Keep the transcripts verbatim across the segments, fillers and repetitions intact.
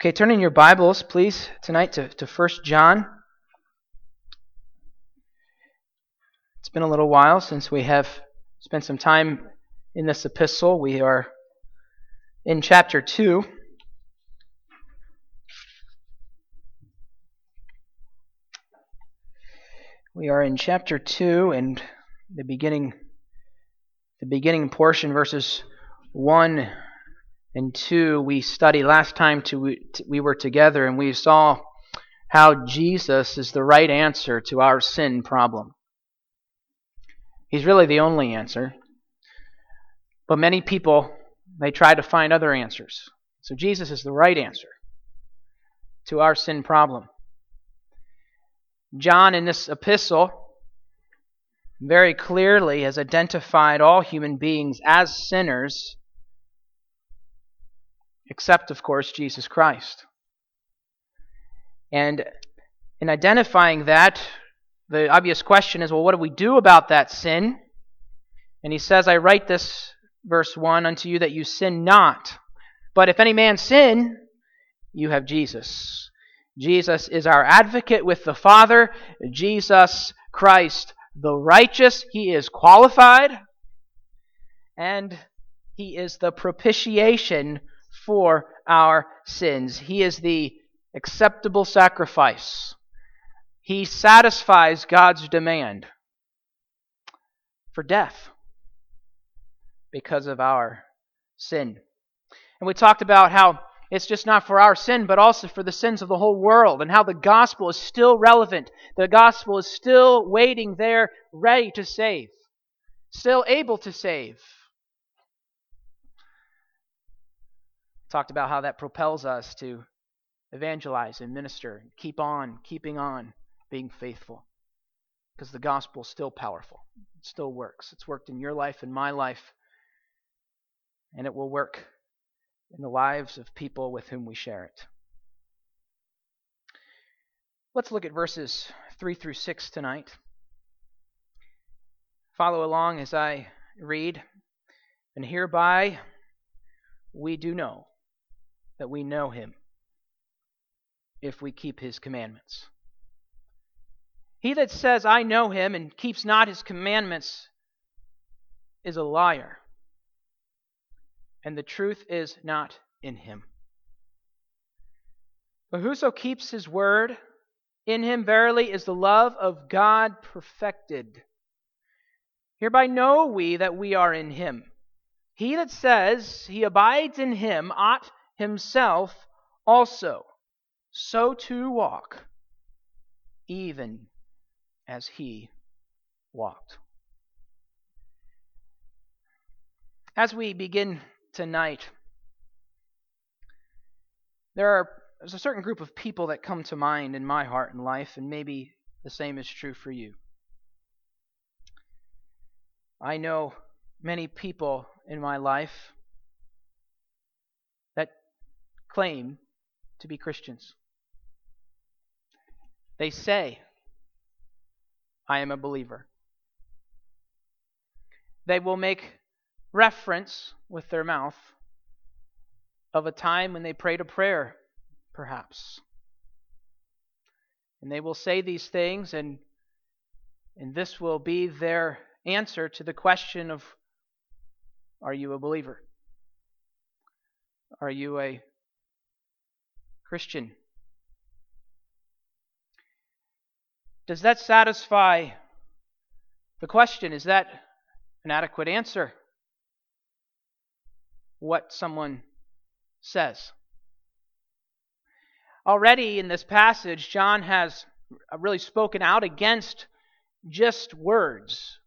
Okay, turn in your Bibles, please, tonight to, to First John. It's been a little while since we have spent some time in this epistle. We are in chapter two. We are in chapter two and the beginning the beginning portion, verses one and two, we studied last time to, we were together, and we saw how Jesus is the right answer to our sin problem. He's really the only answer. But many people, they try to find other answers. So Jesus is the right answer to our sin problem. John, in this epistle, very clearly has identified all human beings as sinners, except, of course, Jesus Christ. And in identifying that, the obvious question is, well, what do we do about that sin? And he says, I write this, verse one, unto you that you sin not. But if any man sin, you have Jesus. Jesus is our advocate with the Father. Jesus Christ, the righteous, He is qualified. And He is the propitiation for our sins. He is the acceptable sacrifice. He satisfies God's demand for death because of our sin. And we talked about how it's just not for our sin, but also for the sins of the whole world, and how the gospel is still relevant. The gospel is still waiting there, ready to save, still able to save. Talked about how that propels us to evangelize and minister, and keep on, keeping on, being faithful. Because the gospel is still powerful. It still works. It's worked in your life and my life. And it will work in the lives of people with whom we share it. Let's look at verses three through six tonight. Follow along as I read. And hereby we do know that we know Him, if we keep His commandments. He that says, I know Him, and keeps not His commandments, is a liar, and the truth is not in him. But whoso keeps His word, in him verily is the love of God perfected. Hereby know we that we are in Him. He that says he abides in Him ought himself also so to walk, even as He walked. As we begin tonight, there are there's a certain group of people that come to mind in my heart and life, and maybe the same is true for you. I know many people in my life that claim to be Christians. They say, I am a believer. They will make reference with their mouth of a time when they prayed a prayer, perhaps. And they will say these things, and, and this will be their answer to the question of, are you a believer? Are you a Christian? Does that satisfy the question? Is that an adequate answer? What someone says. Already in this passage, John has really spoken out against just words.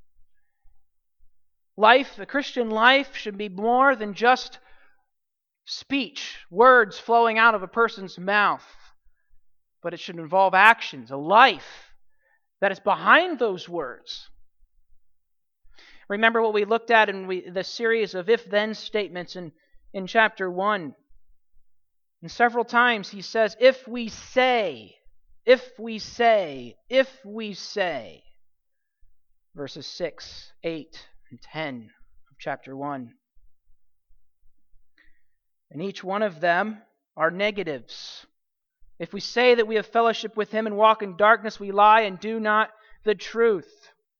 Life, the Christian life, should be more than just speech, words flowing out of a person's mouth, but it should involve actions, a life that is behind those words. Remember what we looked at in we, the series of if-then statements in, in chapter one. And several times he says, if we say, if we say, if we say. Verses six, eight, and ten of chapter one. And each one of them are negatives. If we say that we have fellowship with Him and walk in darkness, we lie and do not the truth.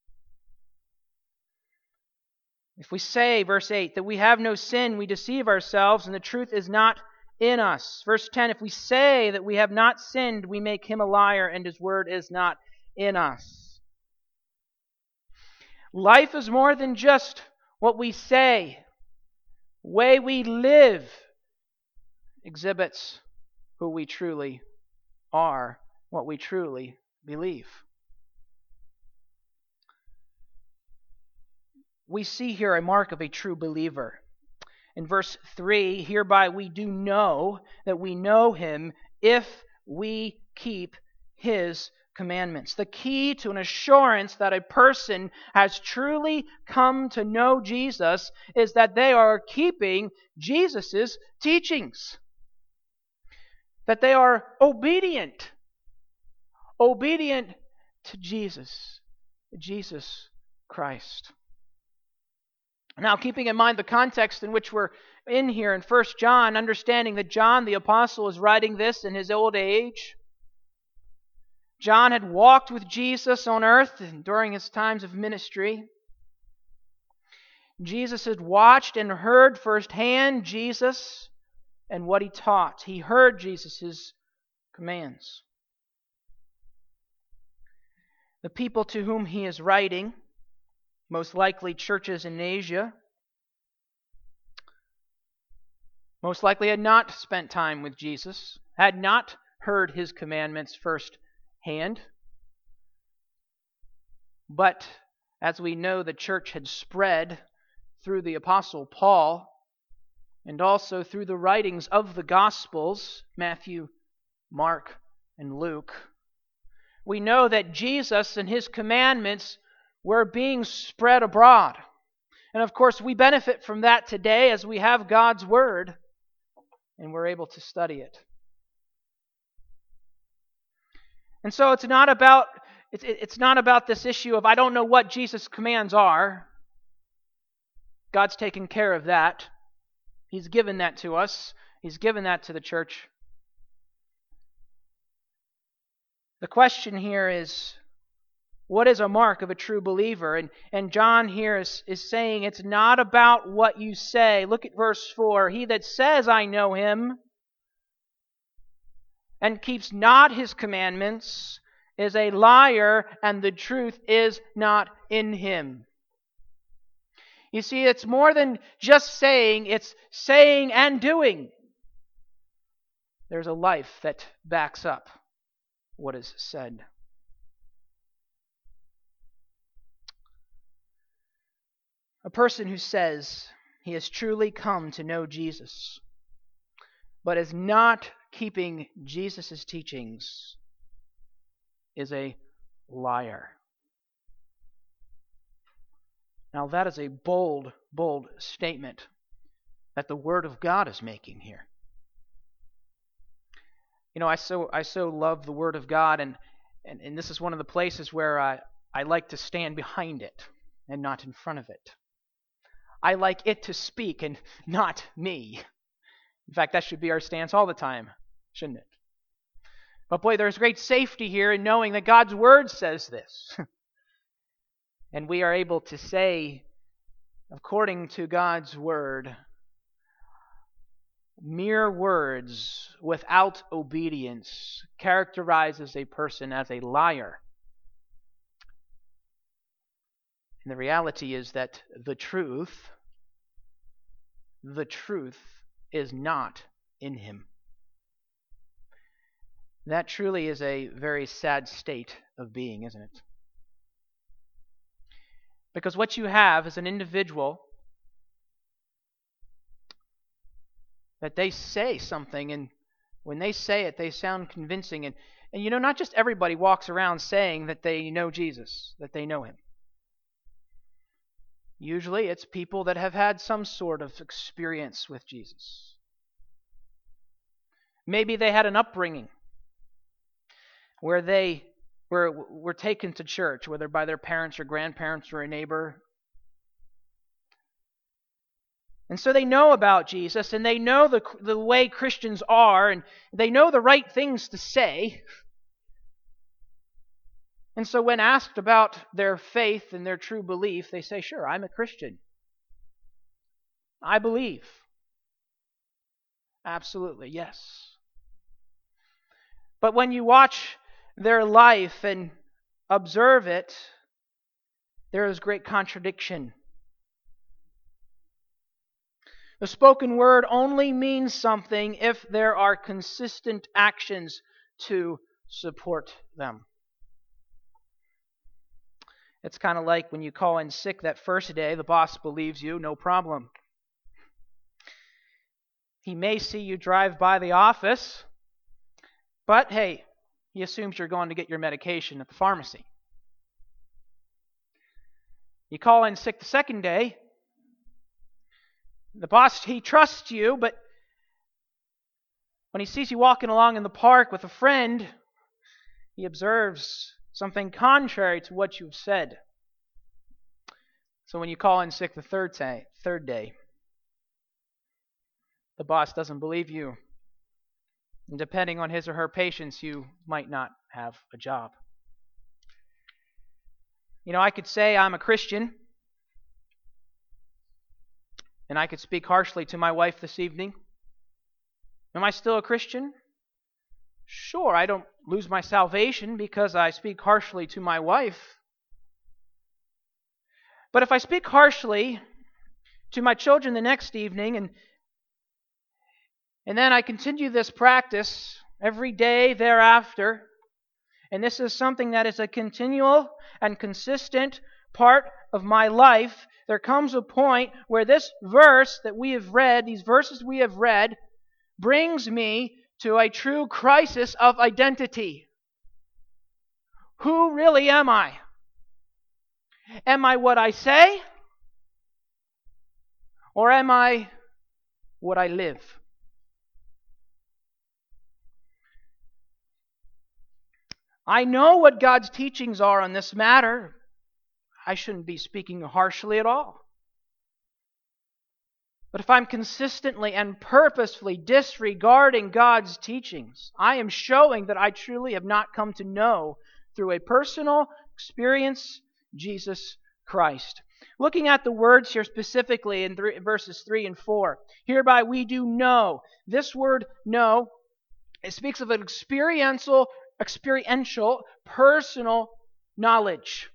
If we say, verse eight, that we have no sin, we deceive ourselves and the truth is not in us. Verse ten, if we say that we have not sinned, we make Him a liar and His word is not in us. Life is more than just what we say. The way we live exhibits who we truly are, what we truly believe. We see here a mark of a true believer. In verse three, hereby we do know that we know Him if we keep His commandments. The key to an assurance that a person has truly come to know Jesus is that they are keeping Jesus' teachings. That they are obedient. Obedient to Jesus. Jesus Christ. Now, keeping in mind the context in which we're in here in First John, understanding that John the Apostle is writing this in his old age. John had walked with Jesus on earth during his times of ministry. Jesus had watched and heard firsthand Jesus and what He taught. He heard Jesus' commands. The people to whom he is writing, most likely churches in Asia, most likely had not spent time with Jesus, had not heard His commandments firsthand. But as we know, the church had spread through the Apostle Paul and also through the writings of the Gospels, Matthew, Mark, and Luke. We know that Jesus and His commandments were being spread abroad. And of course, we benefit from that today as we have God's Word and we're able to study it. And so it's not about it's it's not about this issue of I don't know what Jesus' commands are. God's taken care of that. He's given that to us. He's given that to the church. The question here is, what is a mark of a true believer? And, and John here is, is saying it's not about what you say. Look at verse four. He that says, I know Him, and keeps not His commandments, is a liar, and the truth is not in him. You see, it's more than just saying, it's saying and doing. There's a life that backs up what is said. A person who says he has truly come to know Jesus, but is not keeping Jesus' teachings, is a liar. Now that is a bold, bold statement that the Word of God is making here. You know, I so I so love the Word of God, and, and, and this is one of the places where I, I like to stand behind it and not in front of it. I like it to speak and not me. In fact, that should be our stance all the time, shouldn't it? But boy, there's great safety here in knowing that God's Word says this. And we are able to say, according to God's Word, mere words without obedience characterizes a person as a liar. And the reality is that the truth, the truth is not in him. That truly is a very sad state of being, isn't it? Because what you have is an individual that they say something, and when they say it, they sound convincing. And, and you know, not just everybody walks around saying that they know Jesus, that they know Him. Usually it's people that have had some sort of experience with Jesus. Maybe they had an upbringing where they were, were taken to church, whether by their parents or grandparents or a neighbor. And so they know about Jesus, and they know the, the way Christians are, and they know the right things to say. And so when asked about their faith and their true belief, they say, sure, I'm a Christian. I believe. Absolutely, yes. But when you watch their life and observe it, there is great contradiction. The spoken word only means something if there are consistent actions to support them. It's kind of like when you call in sick that first day, the boss believes you, no problem. He may see you drive by the office, but hey, he assumes you're going to get your medication at the pharmacy. You call in sick the second day, the boss, he trusts you, but when he sees you walking along in the park with a friend, he observes something contrary to what you've said. So when you call in sick the third day, third day, the boss doesn't believe you. And depending on his or her patience, you might not have a job. You know, I could say I'm a Christian, and I could speak harshly to my wife this evening. Am I still a Christian? Sure, I don't lose my salvation because I speak harshly to my wife. But if I speak harshly to my children the next evening, and and then I continue this practice every day thereafter, and this is something that is a continual and consistent part of my life, there comes a point where this verse that we have read, these verses we have read, brings me to a true crisis of identity. Who really am I? Am I what I say? Or am I what I live? I know what God's teachings are on this matter. I shouldn't be speaking harshly at all. But if I'm consistently and purposefully disregarding God's teachings, I am showing that I truly have not come to know through a personal experience Jesus Christ. Looking at the words here specifically in th- verses three and four, hereby we do know. This word know, it speaks of an experiential, experiential, personal knowledge.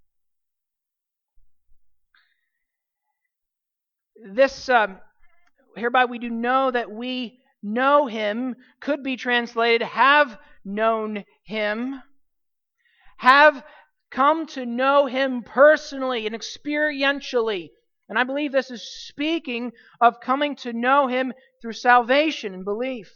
This, um, hereby we do know that we know Him, could be translated, have known Him, have come to know Him personally and experientially. And I believe this is speaking of coming to know Him through salvation and belief.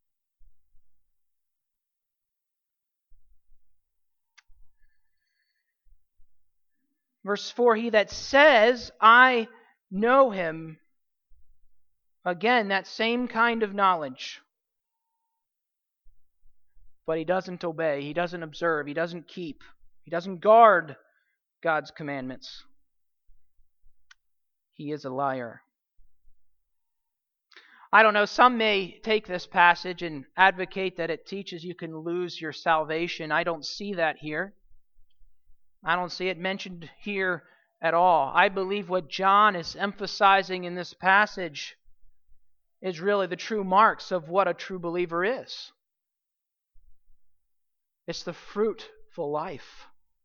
Verse four, he that says, I know Him. Again, that same kind of knowledge. But he doesn't obey, he doesn't observe, he doesn't keep, he doesn't guard God's commandments. He is a liar. I don't know, some may take this passage and advocate that it teaches you can lose your salvation. I don't see that here. I don't see it mentioned here at all. I believe what John is emphasizing in this passage is really the true marks of what a true believer is. It's the fruitful life.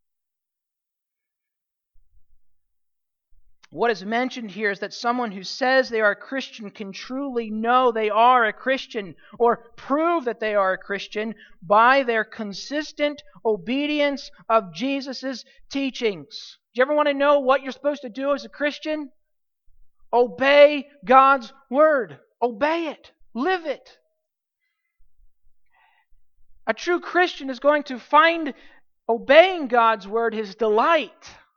What is mentioned here is that someone who says they are a Christian can truly know they are a Christian or prove that they are a Christian by their consistent obedience of Jesus' teachings. Do you ever want to know what you're supposed to do as a Christian? Obey God's Word. Obey it. Live it. A true Christian is going to find obeying God's Word his delight.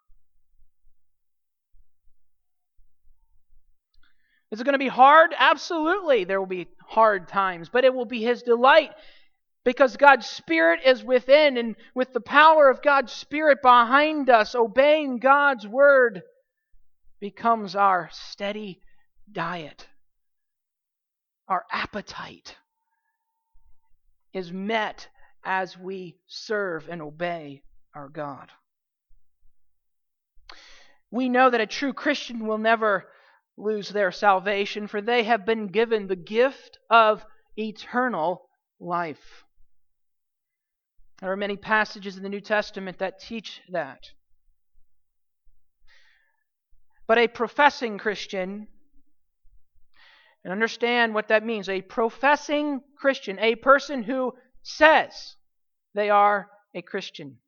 Is it going to be hard? Absolutely, there will be hard times, but it will be His delight because God's Spirit is within, and with the power of God's Spirit behind us, obeying God's Word becomes our steady diet, our appetite is met as we serve and obey our God. We know that a true Christian will never lose their salvation, for they have been given the gift of eternal life. There are many passages in the New Testament that teach that. But a professing Christian, and understand what that means, a professing Christian, a person who says they are a Christian,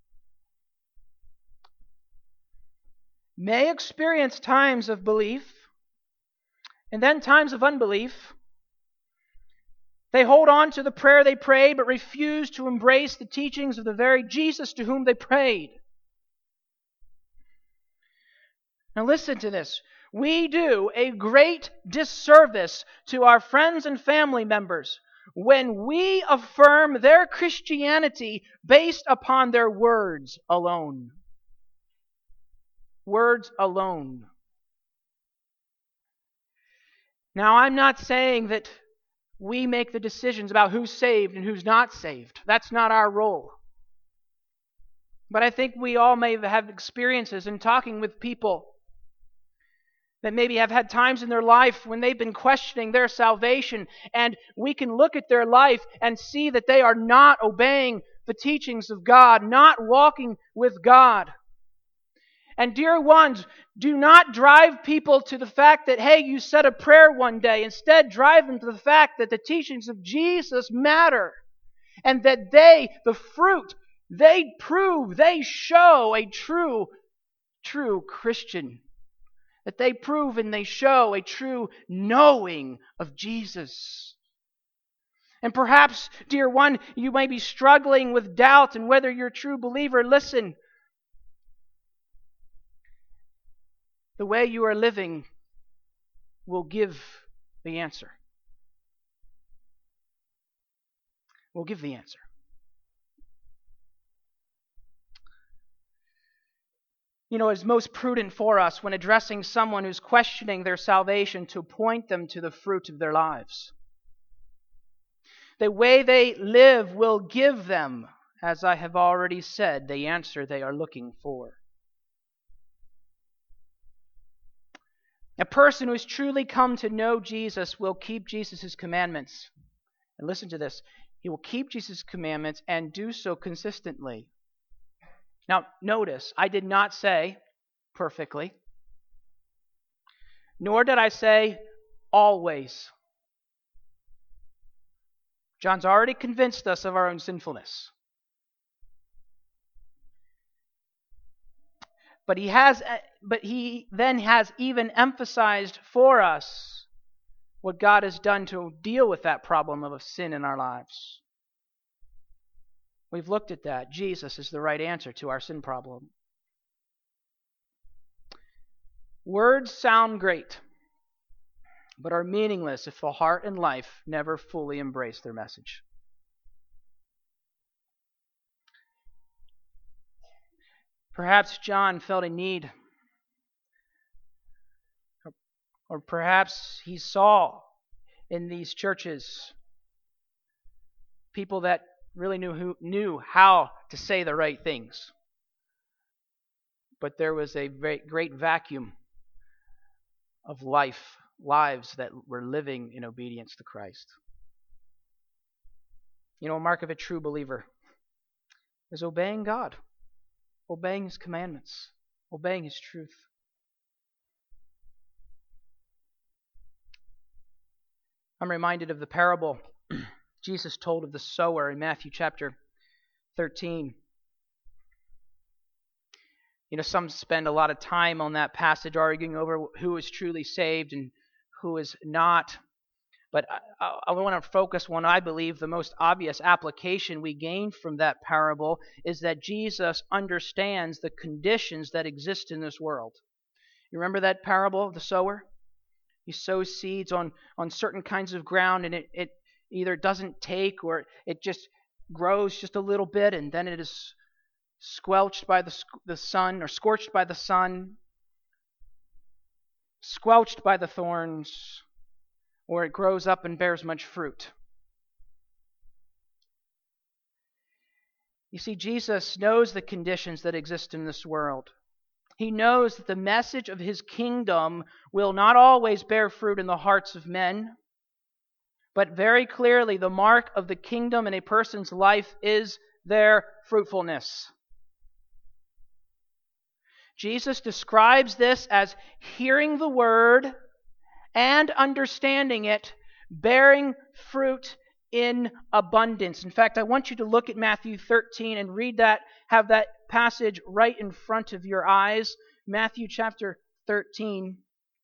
may experience times of belief and then times of unbelief. They hold on to the prayer they prayed but refuse to embrace the teachings of the very Jesus to whom they prayed. Now listen to this. We do a great disservice to our friends and family members when we affirm their Christianity based upon their words alone. Words alone. Now, I'm not saying that we make the decisions about who's saved and who's not saved. That's not our role. But I think we all may have experiences in talking with people that maybe have had times in their life when they've been questioning their salvation, and we can look at their life and see that they are not obeying the teachings of God, not walking with God. And dear ones, do not drive people to the fact that, hey, you said a prayer one day. Instead, drive them to the fact that the teachings of Jesus matter, and that they, the fruit, they prove, they show a true, true Christian. That they prove and they show a true knowing of Jesus. And perhaps, dear one, you may be struggling with doubt and whether you're a true believer. Listen, the way you are living will give the answer. Will give the answer. You know, it's most prudent for us when addressing someone who's questioning their salvation to point them to the fruit of their lives. The way they live will give them, as I have already said, the answer they are looking for. A person who has truly come to know Jesus will keep Jesus' commandments. And listen to this. He will keep Jesus' commandments and do so consistently. Now, notice, I did not say perfectly, nor did I say always. John's already convinced us of our own sinfulness. But he has, but he then has even emphasized for us what God has done to deal with that problem of sin in our lives. We've looked at that. Jesus is the right answer to our sin problem. Words sound great, but are meaningless if the heart and life never fully embrace their message. Perhaps John felt a need, or perhaps he saw in these churches people that really knew who knew how to say the right things. But there was a great, great vacuum of life, lives that were living in obedience to Christ. You know, a mark of a true believer is obeying God, obeying His commandments, obeying His truth. I'm reminded of the parable Jesus told of the sower in Matthew chapter thirteen. You know, some spend a lot of time on that passage arguing over who is truly saved and who is not. But I, I want to focus on, I believe, the most obvious application we gain from that parable is that Jesus understands the conditions that exist in this world. You remember that parable of the sower? He sows seeds on, on certain kinds of ground, and it, it either doesn't take or it just grows just a little bit, and then it is squelched by the, the sun or scorched by the sun. squelched by the thorns, or it grows up and bears much fruit. You see, Jesus knows the conditions that exist in this world. He knows that the message of his kingdom will not always bear fruit in the hearts of men, but very clearly the mark of the kingdom in a person's life is their fruitfulness. Jesus describes this as hearing the word and understanding it, bearing fruit in abundance. In fact, I want you to look at Matthew thirteen and read that, have that passage right in front of your eyes. Matthew chapter thirteen.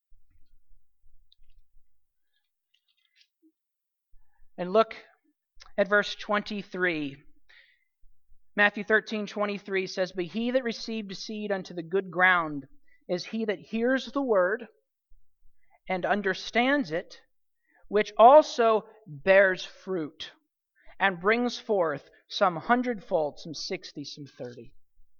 And look at verse twenty-three. Matthew thirteen twenty-three says, "But he that received seed unto the good ground is he that hears the word and understands it, which also bears fruit and brings forth some hundredfold, some sixty, some thirty."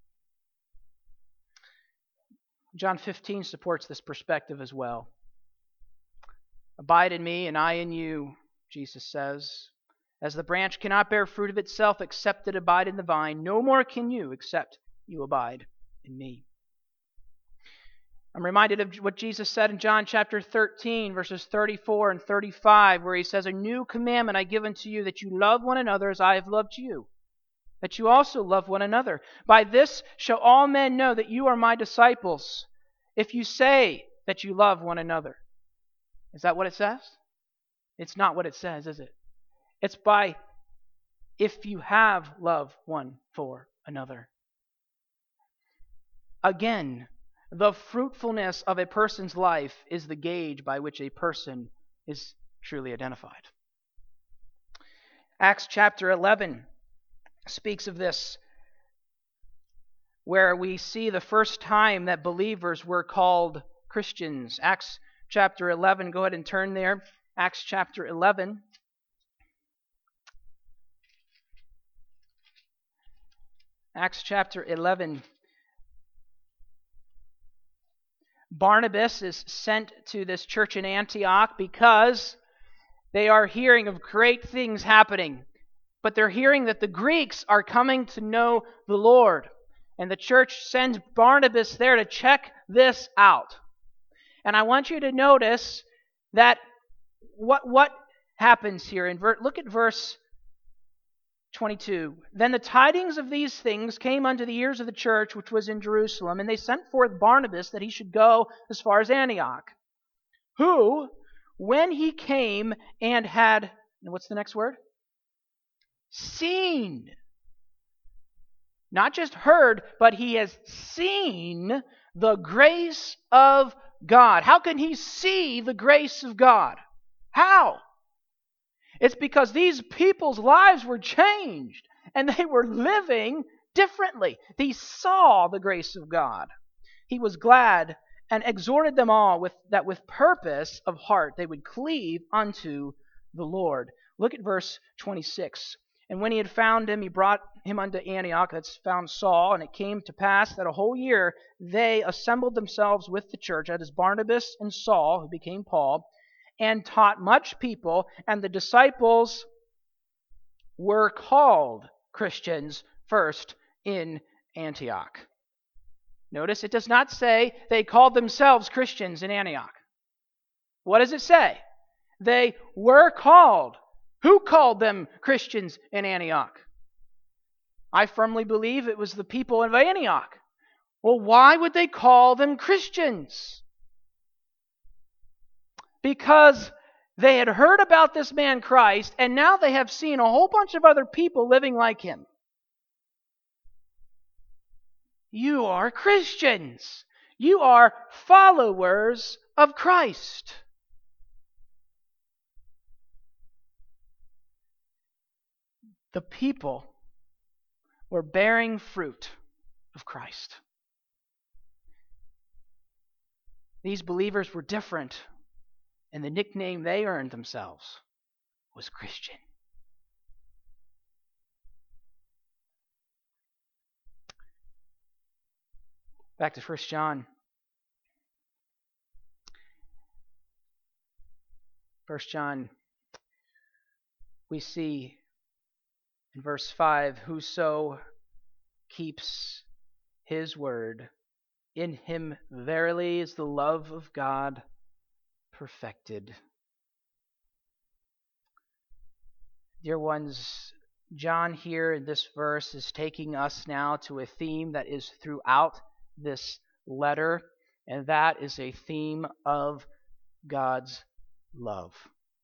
John fifteen supports this perspective as well. "Abide in me, and I in you," Jesus says. "As the branch cannot bear fruit of itself except it abide in the vine, no more can you except you abide in me." I'm reminded of what Jesus said in John chapter thirteen, verses thirty-four and thirty-five, where he says, "A new commandment I give unto you, that you love one another as I have loved you, that you also love one another. By this shall all men know that you are my disciples, if you say that you love one another." Is that what it says? It's not what it says, is it? It's by if you have love one for another. Again, the fruitfulness of a person's life is the gauge by which a person is truly identified. Acts chapter eleven speaks of this, where we see the first time that believers were called Christians. Acts chapter eleven, go ahead and turn there. Acts chapter eleven. Acts chapter eleven. Barnabas is sent to this church in Antioch because they are hearing of great things happening. But they're hearing that the Greeks are coming to know the Lord. And the church sends Barnabas there to check this out. And I want you to notice that what, what happens here. In ver- look at verse twenty-two. "Then the tidings of these things came unto the ears of the church which was in Jerusalem, and they sent forth Barnabas that he should go as far as Antioch. Who, when he came and had," and what's the next word? "Seen." Not just heard, but he has seen the grace of God. How can he see the grace of God? How? It's because these people's lives were changed and they were living differently. They saw the grace of God. He was glad and exhorted them all with that with purpose of heart they would cleave unto the Lord. Look at verse twenty-six. "And when he had found him, he brought him unto Antioch," that's found Saul, "and it came to pass that a whole year they assembled themselves with the church," that is Barnabas and Saul, who became Paul, "and taught much people, and the disciples were called Christians first in Antioch." Notice it does not say they called themselves Christians in Antioch. What does it say? They were called. Who called them Christians in Antioch? I firmly believe it was the people of Antioch. Well, why would they call them Christians? Because they had heard about this man Christ, and now they have seen a whole bunch of other people living like him. You are Christians. You are followers of Christ. The people were bearing fruit of Christ. These believers were different, and the nickname they earned themselves was Christian. Back to First John. First John, we see in verse five, whoso keeps his word, in him verily is the love of God perfected. Dear ones, John here in this verse is taking us now to a theme that is throughout this letter, and that is a theme of God's love.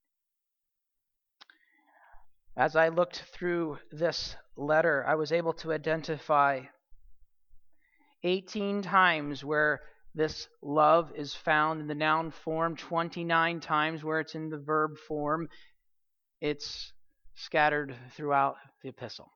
As I looked through this letter, I was able to identify eighteen times where this love is found in the noun form, twenty-nine times where it's in the verb form. It's scattered throughout the epistle.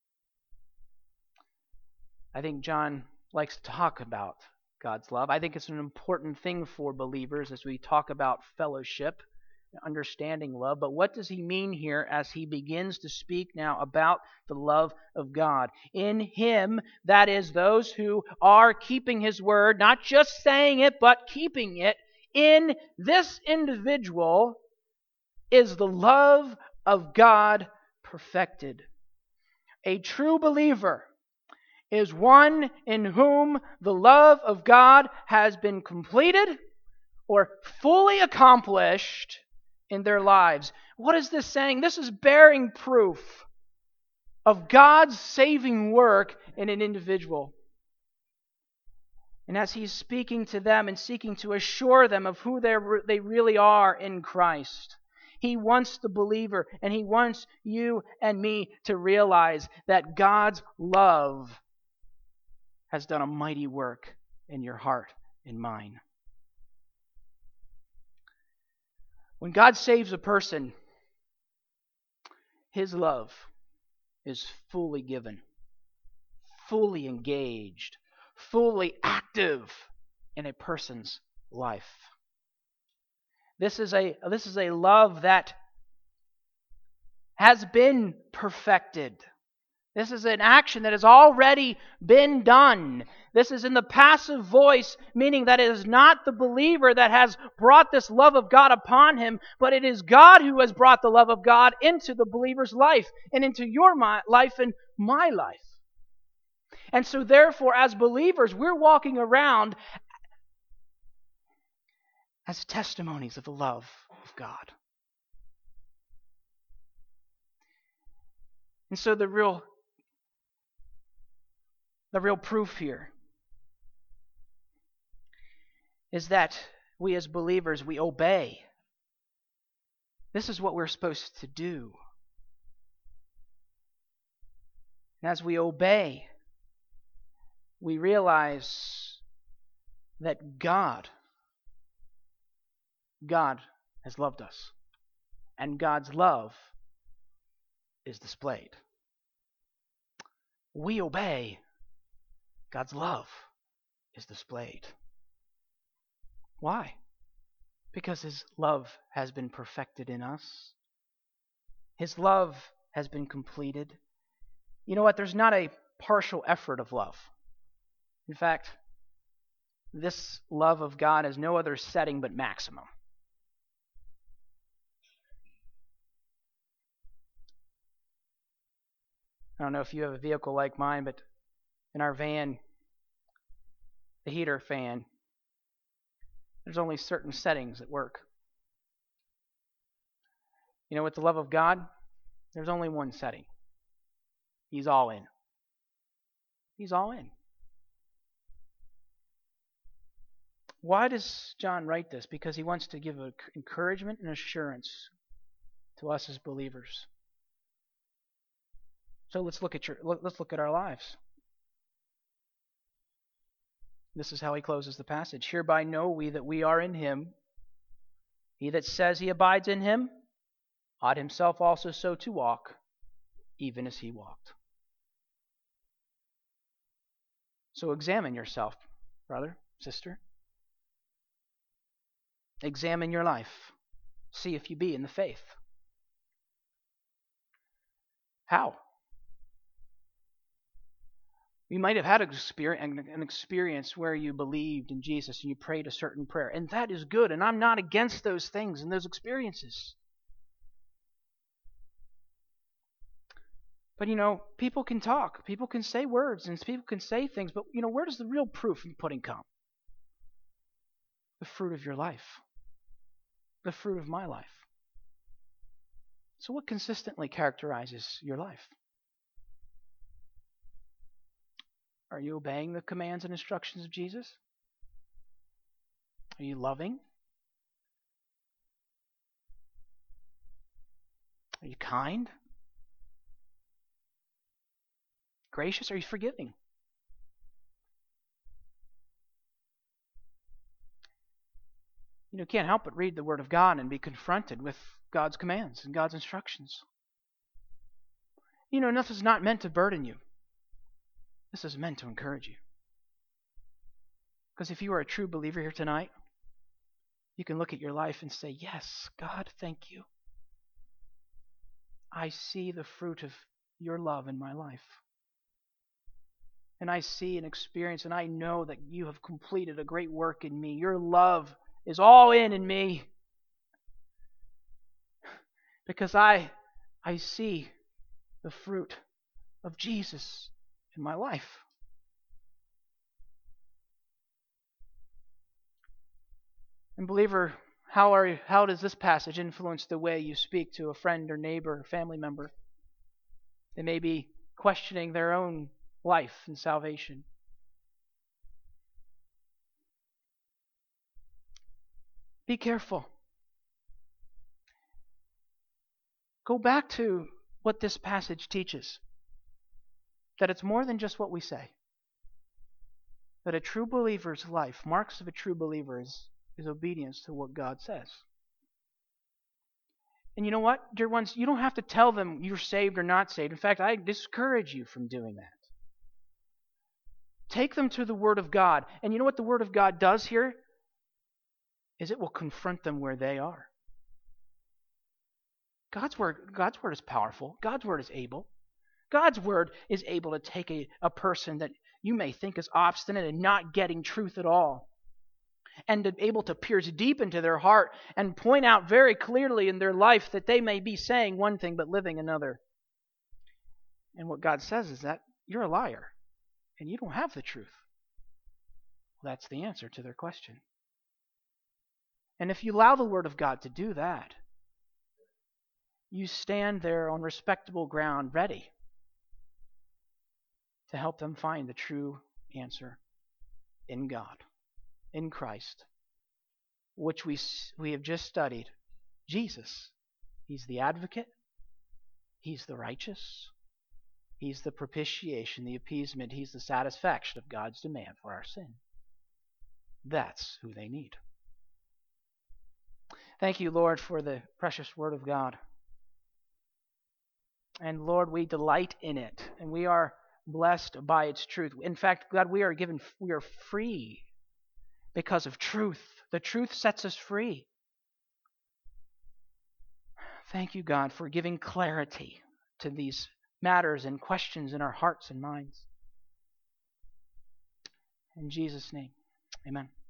I think John likes to talk about God's love. I think it's an important thing for believers as we talk about fellowship, understanding love. But what does he mean here as he begins to speak now about the love of God? In him, that is, those who are keeping his word, not just saying it, but keeping it, in this individual is the love of God perfected. A true believer is one in whom the love of God has been completed or fully accomplished in their lives. What is this saying? This is bearing proof of God's saving work in an individual. And as he's speaking to them and seeking to assure them of who they really are in Christ, he wants the believer and he wants you and me to realize that God's love has done a mighty work in your heart and mine. When God saves a person, his love is fully given, fully engaged, fully active in a person's life. This is a, this is a love that has been perfected. This is an action that has already been done. This is in the passive voice, meaning that it is not the believer that has brought this love of God upon him, but it is God who has brought the love of God into the believer's life and into your life and my life. And so therefore, as believers, we're walking around as testimonies of the love of God. And so the real The real proof here is that we as believers, we obey. This is what we're supposed to do. And as we obey, we realize that God, God has loved us. And God's love is displayed. We obey. God's love is displayed. Why? Because his love has been perfected in us. His love has been completed. You know what? There's not a partial effort of love. In fact, this love of God has no other setting but maximum. I don't know if you have a vehicle like mine, but in our van, the heater fan, there's only certain settings that work. You know, with the love of God, there's only one setting. He's all in. He's all in. Why does John write this? Because he wants to give encouragement and assurance to us as believers. So let's look at your let's look at our lives. This is how he closes the passage. Hereby know we that we are in him. He that says he abides in him ought himself also so to walk, even as he walked. So examine yourself, brother, sister. Examine your life. See if you be in the faith. How? You might have had an experience where you believed in Jesus and you prayed a certain prayer, and that is good, and I'm not against those things and those experiences. But, you know, people can talk, people can say words, and people can say things, but, you know, where does the real proof in pudding come? The fruit of your life. The fruit of my life. So what consistently characterizes your life? Are you obeying the commands and instructions of Jesus? Are you loving? Are you kind? Gracious? Are you forgiving? You know, can't help but read the Word of God and be confronted with God's commands and God's instructions. You know, this is not meant to burden you. This is meant to encourage you. Because if you are a true believer here tonight, you can look at your life and say, yes, God, thank you. I see the fruit of your love in my life. And I see and experience, and I know that you have completed a great work in me. Your love is all in in me. Because I, I see the fruit of Jesus in my life. And believer, how are you, how does this passage influence the way you speak to a friend or neighbor or family member? They may be questioning their own life and salvation. Be careful. Go back to what this passage teaches. That it's more than just what we say. That a true believer's life, marks of a true believer is, is obedience to what God says. And you know what, dear ones, you don't have to tell them you're saved or not saved. In fact, I discourage you from doing that. Take them to the Word of God. And you know what the Word of God does here? Is it will confront them where they are. God's word, God's word is powerful. God's word is able. God's word is able to take a, a person that you may think is obstinate and not getting truth at all, and to able to pierce deep into their heart and point out very clearly in their life that they may be saying one thing but living another. And what God says is that you're a liar and you don't have the truth. Well, that's the answer to their question. And if you allow the Word of God to do that, you stand there on respectable ground ready to help them find the true answer in God, in Christ, which we, we have just studied. Jesus, He's the advocate, He's the righteous, He's the propitiation, the appeasement, He's the satisfaction of God's demand for our sin. That's who they need. Thank you, Lord, for the precious Word of God. And Lord, we delight in it, and we are blessed by its truth. In fact, God, we are given, we are free because of truth. The truth sets us free. Thank you, God, for giving clarity to these matters and questions in our hearts and minds. In Jesus' name, amen.